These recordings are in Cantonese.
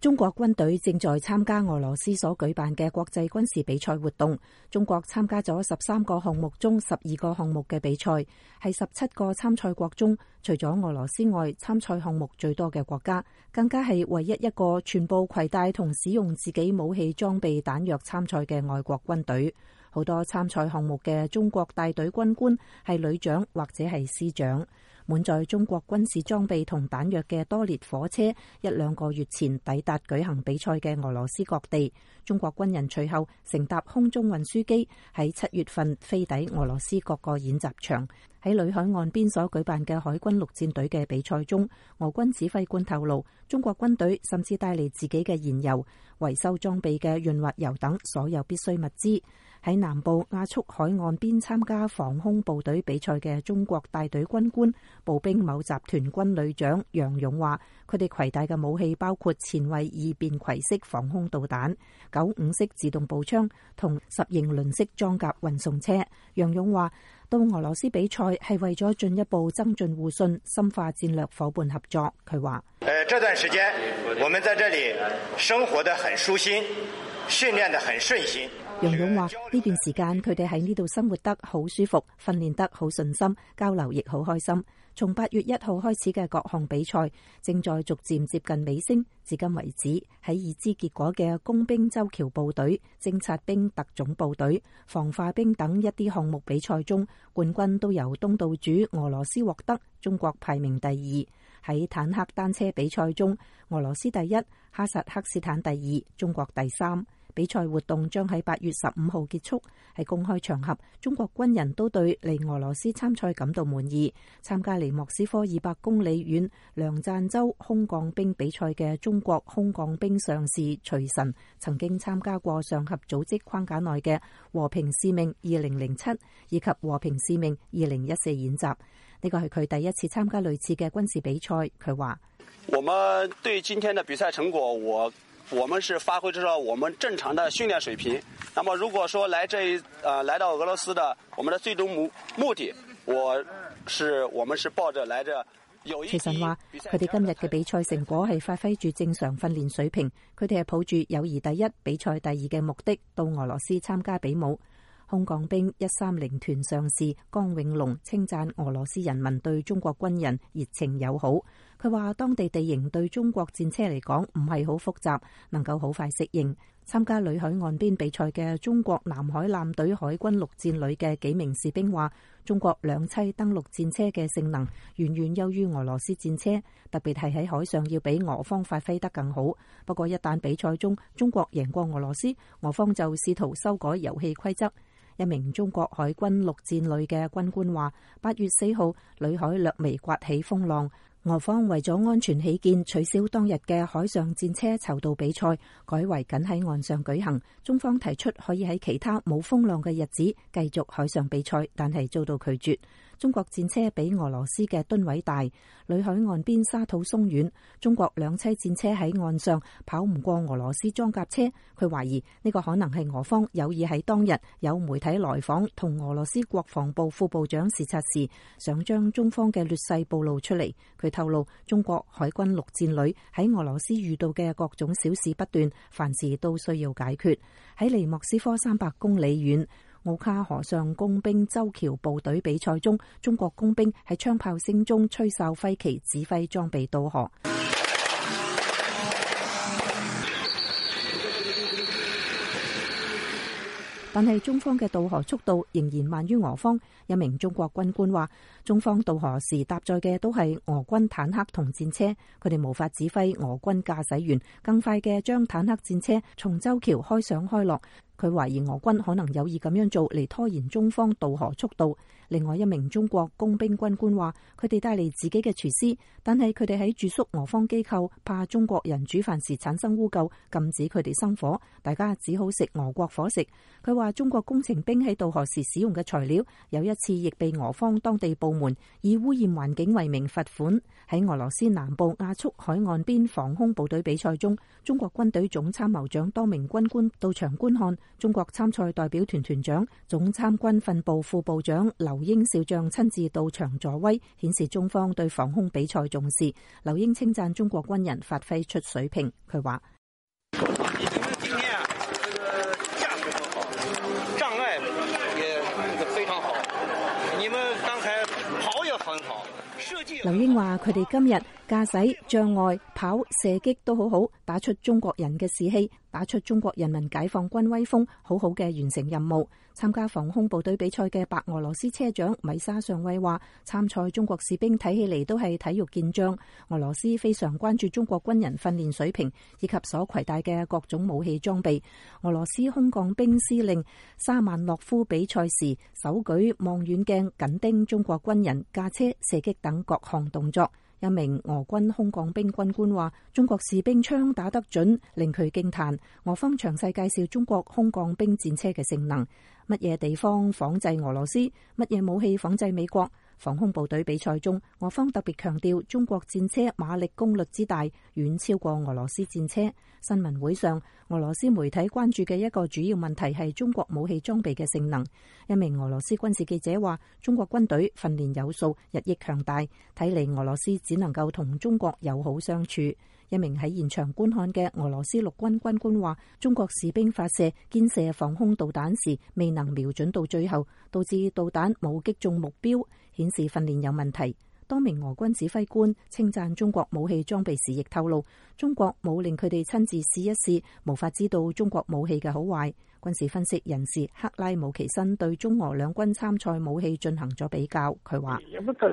中國軍隊正在參加俄羅斯所舉辦嘅國際軍事比賽活動。中國參加咗13個項目中12個項目嘅比賽，係17個參賽國中除咗俄羅斯外參賽項目最多嘅國家，更加係唯一一個全部攜帶同使用自己武器裝備彈藥參賽嘅外國軍隊。好多參賽項目嘅中國帶隊軍官係旅長或者係師長。滿載中國軍事裝備同彈藥嘅多列火車1-2個月前抵達舉行比賽嘅俄羅斯各地，中國軍人隨後乘搭空中運輸機喺7月份飛抵俄羅斯各個演習場。喺裏海岸邊所舉辦嘅海軍陸戰隊嘅比賽中，俄軍指揮官透露，中國軍隊甚至帶嚟自己嘅燃油、維修裝備嘅潤滑油等所有必需物資。喺南部亞速海岸邊參加防空部隊比賽嘅中國帶隊軍官步兵某集團軍旅長楊勇話，佢哋攜帶嘅武器包括前衛二便攜式防空導彈、95式自動步槍同10型輪式裝甲運送車。楊勇話，到俄羅斯比賽係為咗進一步增進互信、深化戰略夥伴合作。佢話： 這段時間我們在這裡生活得很舒心，訓練得很順心。 楊勇話，呢段時間佢哋喺呢度生活得好舒服，訓練得好順心，交流亦好開心。從8月1號開始嘅各項比賽正在逐漸接近尾聲，至今為止喺已知結果嘅工兵舟橋部隊、偵察兵特種部隊、防化兵等一啲項目比賽中，冠軍都由東道主俄羅斯獲得，中國排名第2。喺坦克單車比賽中，俄羅斯第1，哈薩克斯坦第2，中國第3。比賽活動將喺8月15號結束。喺公開場合，中國軍人都對嚟俄羅斯參賽感到滿意。參加離莫斯科200公里遠梁贊州空降兵比賽嘅中國空降兵上士徐晨，曾經參加過上合組織框架內嘅和平使命2007以及和平使命2014演習。呢個係佢第一次參加類似嘅軍事比賽。佢話： 我們對今天的比賽成果，我們是發揮咗我們正常的訓練水平。那麼如果說來到俄羅斯的我們的最終目的，我們是抱着來着有意義。 徐晨話：佢哋今日嘅比賽成果係發揮住正常訓練水平，佢哋係抱住友誼第一、比賽第2嘅目的到俄羅斯參加比武。空降兵130團上士江永龍稱讚俄羅斯人民對中國軍人熱情友好。佢話當地地形對中國戰車嚟講唔係好複雜，能夠好快適應。參加裏海岸邊比賽嘅中國南海艦隊海軍陸戰旅嘅幾名士兵話，中國兩棲登陸戰車嘅性能遠遠優於俄羅斯戰車，特別係喺海上要比俄方發揮得更好。不過一旦比賽中中國贏過俄羅斯，俄方就試圖修改遊戲規則。一名中國海軍陸戰旅嘅軍官話：8月4號，裏海略微颳起風浪，俄方為咗安全起見，取消當日嘅海上戰車籌道比賽，改為僅喺岸上舉行。中方提出可以喺其他冇風浪嘅日子繼續海上比賽，但係遭到拒絕。中國戰車比俄羅斯嘅噸位大，裏海岸邊沙土鬆軟，中國兩棲戰車喺岸上跑唔過俄羅斯裝甲車。佢懷疑呢個可能係俄方有意喺當日有媒體來訪同俄羅斯國防部副部長視察時，想將中方嘅劣勢暴露出嚟。佢透露，中國海軍陸戰旅喺俄羅斯遇到嘅各種小事不斷，凡事都需要解決。喺離莫斯科300公里遠奧卡河上工兵舟橋部隊比賽中，中國工兵喺槍炮聲中吹哨揮旗，指揮裝備渡河。但係中方嘅渡河速度仍然慢於俄方。一名中國軍官話，中方渡河時搭載嘅都係俄軍坦克同戰車，佢哋無法指揮俄軍駕駛員更快嘅將坦克戰車從舟橋開上開落。佢懷疑俄軍可能有意咁樣做嚟拖延中方渡河速度。另外一名中國工兵軍官話，佢哋帶嚟自己嘅廚師，但係佢哋喺住宿俄方機構，怕中國人煮飯時產生污垢，禁止佢哋生火，大家只好食俄國伙食。佢話中國工程兵喺渡河時使用嘅材料，有一次亦被俄方當地部門以污染環境為名罰款。喺俄羅斯南部亞速海岸邊防空部隊比賽中，中國軍隊總參謀長多名軍官到場觀看。 中國參賽代表團團長、總參軍訓部副部長劉英少將親自到場助威，顯示中方對防空比賽重視。劉英稱讚中國軍人發揮出水平，佢話： 障礙也非常好，你們剛才跑也很好。 劉英話：佢哋今日駕駛、障礙、跑、射擊都好好，打出中國人嘅士氣，打出中國人民解放軍威風，好好嘅完成任務。參加防空部隊比賽嘅白俄羅斯車長米沙上尉話：參賽中國士兵睇起嚟都係體育健將。俄羅斯非常關注中國軍人訓練水平以及所攜帶嘅各種武器裝備。俄羅斯空降兵司令沙萬諾夫比賽時手舉望遠鏡緊盯中國軍人駕車、射擊等各項動作。一名俄軍空降兵軍官話：中國士兵槍打得準，令佢驚嘆。俄方詳細介紹中國空降兵戰車嘅性能，乜嘢地方仿製俄羅斯，乜嘢武器仿製美國。防空部隊比賽中，俄方特別強調中國戰車馬力功率之大，遠超過俄羅斯戰車。新聞會上，俄羅斯媒體關注嘅一個主要問題係中國武器裝備嘅性能。一名俄羅斯軍事記者話：中國軍隊訓練有素，日益強大，睇嚟俄羅斯只能夠同中國友好相處。一名喺現場觀看嘅俄羅斯陸軍軍官話：中國士兵發射肩射防空導彈時未能瞄準到最後，導致導彈冇擊中目標，顯示訓練有問題。多名俄軍指揮官稱讚中國武器裝備時，亦透露中國冇令佢哋親自試一試，無法知道中國武器嘅好壞。軍事分析人士克拉姆奇申對中俄兩軍參賽武器進行咗比較，佢話：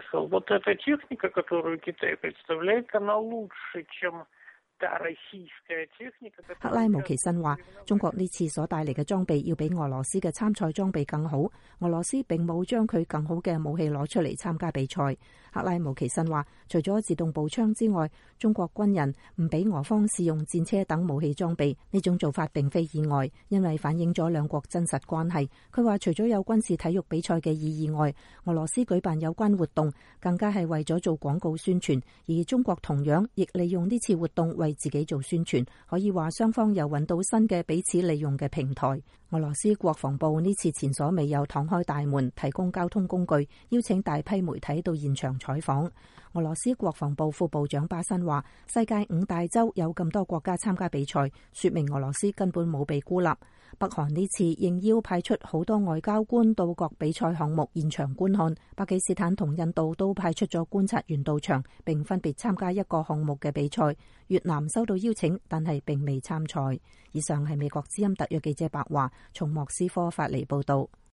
克拉姆奇申話，中國呢次所帶嚟嘅裝備要比俄羅斯嘅參賽裝備更好，俄羅斯並冇將佢更好嘅武器攞出嚟參加比賽。克拉姆奇申話，除咗自動步槍之外，中國軍人唔俾俄方試用戰車等武器裝備，呢種做法並非意外，因為反映咗兩國真實關係。佢話除咗有軍事體育比賽嘅意義外，俄羅斯舉辦有關活動更加係為咗做廣告宣傳，而中國同樣亦利用呢次活動為自己做宣傳，可以話雙方又揾到新嘅彼此利用嘅平台。俄羅斯國防部呢次前所未有敞開大門，提供交通工具，邀請大批媒體到現場採訪。俄羅斯國防部副部長巴申話：世界5大洲有咁多國家參加比賽，說明俄羅斯根本冇被孤立。北韓呢次應邀派出好多外交官到各比賽項目現場觀看，巴基斯坦同印度都派出咗觀察員到場，並分別參加一個項目嘅比賽。越南收到邀請，但係並未參賽。以上係美國之音特約記者白華從莫斯科發嚟報道。